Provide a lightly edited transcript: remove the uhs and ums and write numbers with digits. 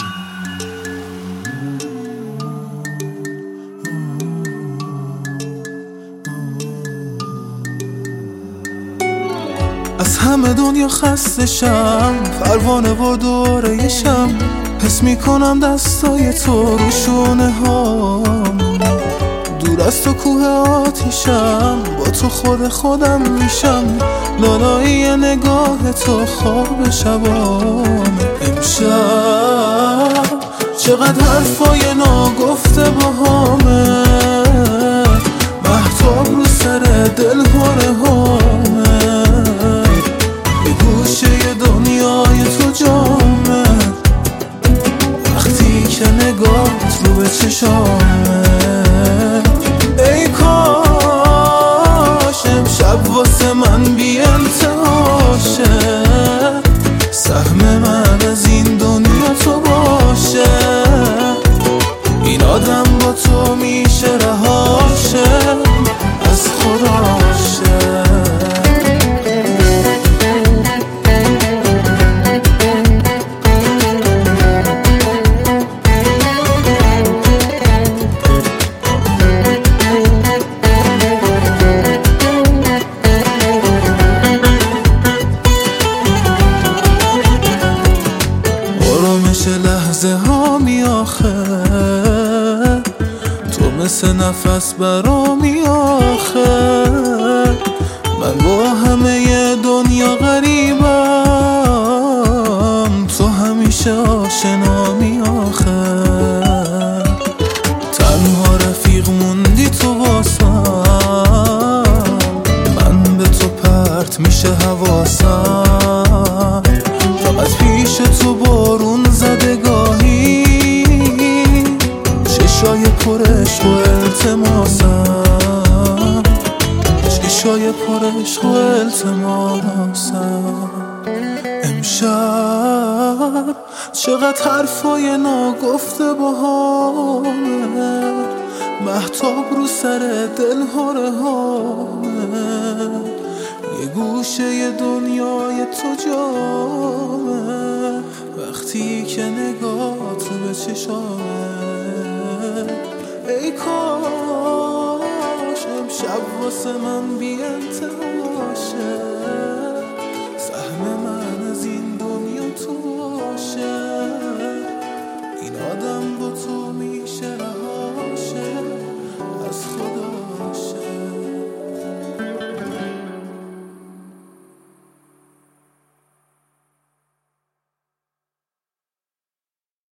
از همه دنیا خسته شم، پروانه و دوره شم، حس میکنم دستای تو رو شونه هام. دور از تو کوه آتیشم، با تو خودم میشم، لالایی نگاه تو خواب شبام. امشب چقدر حرفای ناگفته باهامه، مهتاب رو سر دل هره هامه، یه گوشه دنیای تو جامه، وقتی که نگاهت رو به چشامه. ای کاش امشب واسه من بی انتهاشه، سهم من از این دنیا تو باشه، این آدم با تو میشه رهاشه، از خداشه. لحظه ها می آخه، تو مثل نفس برامی آخه، من با همه دنیا غریبم، تو همیشه آشنامی آخه، تنها رفیق موندی تو واسم، من به تو پرت میشه حواسم، فقط پیش تو بارون زده گاهی، چشای پر عشق و التماسم، چشای پر عشق و التماسم. امشب چقدر حرفای ناگفته باهامه، مهتاب رو سر دل هره هامه، یه گوشه دنیای تو جامه، وقتی که نگاهت به چشامه. ای کاش امشب واسه من بی انتها